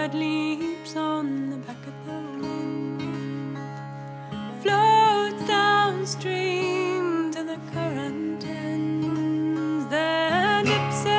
that leaps on the back of the wind floats downstream till the current ends, then dips